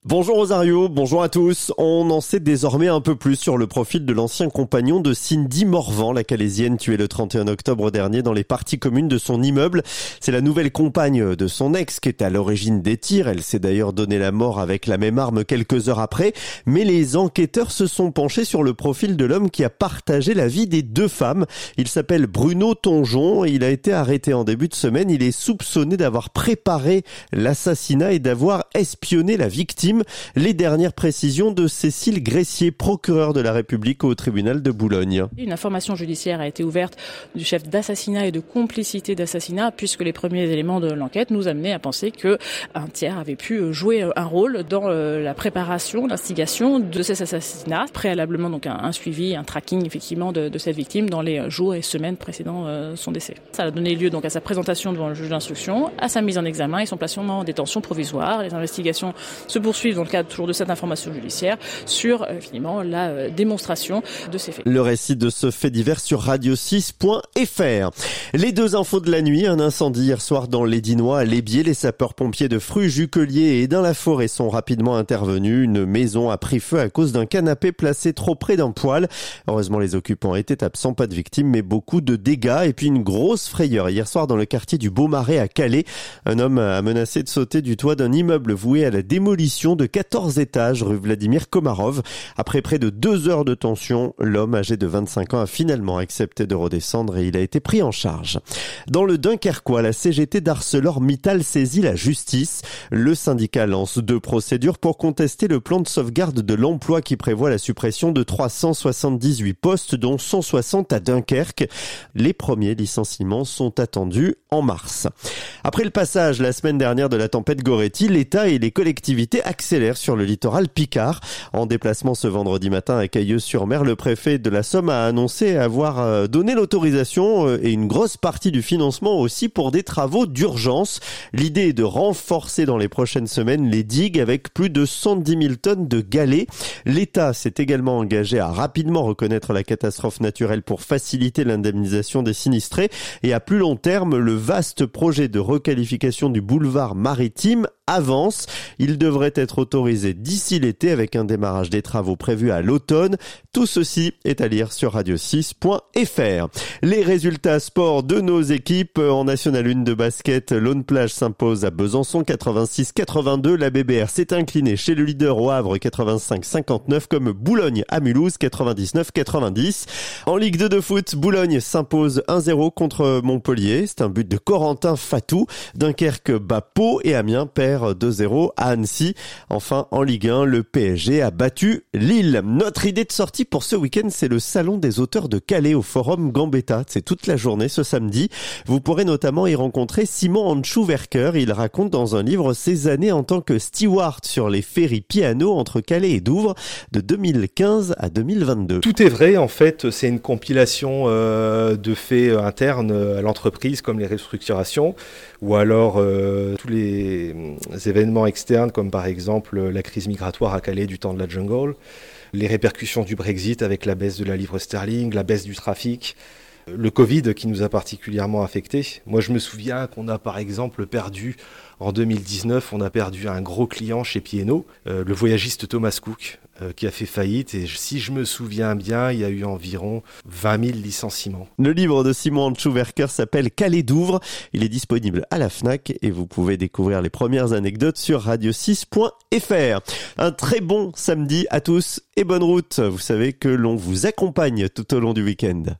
Bonjour Rosario, bonjour à tous. On en sait désormais un peu plus sur le profil de l'ancien compagnon de Cindy Morvan, la Calaisienne tuée le 31 octobre dernier dans les parties communes de son immeuble. C'est la nouvelle compagne de son ex qui est à l'origine des tirs. Elle s'est d'ailleurs donné la mort avec la même arme quelques heures après. Mais les enquêteurs se sont penchés sur le profil de l'homme qui a partagé la vie des deux femmes. Il s'appelle Bruno Tonjon et il a été arrêté en début de semaine. Il est soupçonné d'avoir préparé l'assassinat et d'avoir espionné la victime. Les dernières précisions de Cécile Gressier, procureure de la République au tribunal de Boulogne. Une information judiciaire a été ouverte du chef d'assassinat et de complicité d'assassinat puisque les premiers éléments de l'enquête nous amenaient à penser que un tiers avait pu jouer un rôle dans la préparation, l'instigation de ces assassinats. Préalablement donc un suivi, un tracking effectivement de cette victime dans les jours et semaines précédant son décès. Ça a donné lieu donc à sa présentation devant le juge d'instruction, à sa mise en examen et son placement en détention provisoire. Les investigations se poursuivent dans le cadre toujours de cette information judiciaire sur finalement la démonstration de ces faits. Le récit de ce fait divers sur radio6.fr. Les deux infos de la nuit, un incendie hier soir dans l'Édinois à Lébier. Les sapeurs-pompiers de Fruges-Juquelier et d'Ain-la-Forêt sont rapidement intervenus. Une maison a pris feu à cause d'un canapé placé trop près d'un poêle. Heureusement, les occupants étaient absents, pas de victimes, mais beaucoup de dégâts. Et puis une grosse frayeur hier soir dans le quartier du Beaumarais à Calais. Un homme a menacé de sauter du toit d'un immeuble voué à la démolition de 14 étages rue Vladimir Komarov. Après près de 2 heures de tension, l'homme âgé de 25 ans a finalement accepté de redescendre et il a été pris en charge. Dans le Dunkerquois, la CGT d'ArcelorMittal saisit la justice. Le syndicat lance 2 procédures pour contester le plan de sauvegarde de l'emploi qui prévoit la suppression de 378 postes, dont 160 à Dunkerque. Les premiers licenciements sont attendus en mars. Après le passage la semaine dernière de la tempête Goretti, l'État et les collectivités accélèrent sur le littoral picard. En déplacement ce vendredi matin à Cailleuse-sur-Mer, le préfet de la Somme a annoncé avoir donné l'autorisation et une grosse partie du financement aussi pour des travaux d'urgence. L'idée est de renforcer dans les prochaines semaines les digues avec plus de 110 000 tonnes de galets. L'État s'est également engagé à rapidement reconnaître la catastrophe naturelle pour faciliter l'indemnisation des sinistrés et à plus long terme, le vaste projet de requalification du boulevard maritime avance. Il devrait être autorisé d'ici l'été avec un démarrage des travaux prévus à l'automne. Tout ceci est à lire sur radio6.fr. Les résultats sport de nos équipes en National 1 de basket, Laune Plage s'impose à Besançon 86-82. La BBR s'est inclinée chez le leader au Havre 85-59 comme Boulogne à Mulhouse 99-90. En Ligue 2 de foot, Boulogne s'impose 1-0 contre Montpellier. C'est un but de Corentin Fatou. Dunkerque bat Pau et Amiens perd 2-0 à Annecy. Enfin, en Ligue 1, le PSG a battu Lille. Notre idée de sortie pour ce week-end, c'est le salon des auteurs de Calais au Forum Gambetta. C'est toute la journée ce samedi. Vous pourrez notamment y rencontrer Simon Handschuh-Werker. Il raconte dans un livre ses années en tant que steward sur les ferries piano entre Calais et Douvres de 2015 à 2022. Tout est vrai, en fait. C'est une compilation de faits internes à l'entreprise, comme les restructurations, ou alors tous les événements externes, comme par exemple la crise migratoire à Calais du temps de la jungle, les répercussions du Brexit avec la baisse de la livre sterling, la baisse du trafic, le Covid qui nous a particulièrement affectés. Moi, je me souviens qu'on a par exemple perdu, en 2019, on a perdu un gros client chez P&O, le voyagiste Thomas Cook, qui a fait faillite. Et si je me souviens bien, il y a eu environ 20 000 licenciements. Le livre de Simon Handschuh-Werker s'appelle Calais Douvres. Il est disponible à la Fnac et vous pouvez découvrir les premières anecdotes sur radio6.fr. Un très bon samedi à tous et bonne route. Vous savez que l'on vous accompagne tout au long du week-end.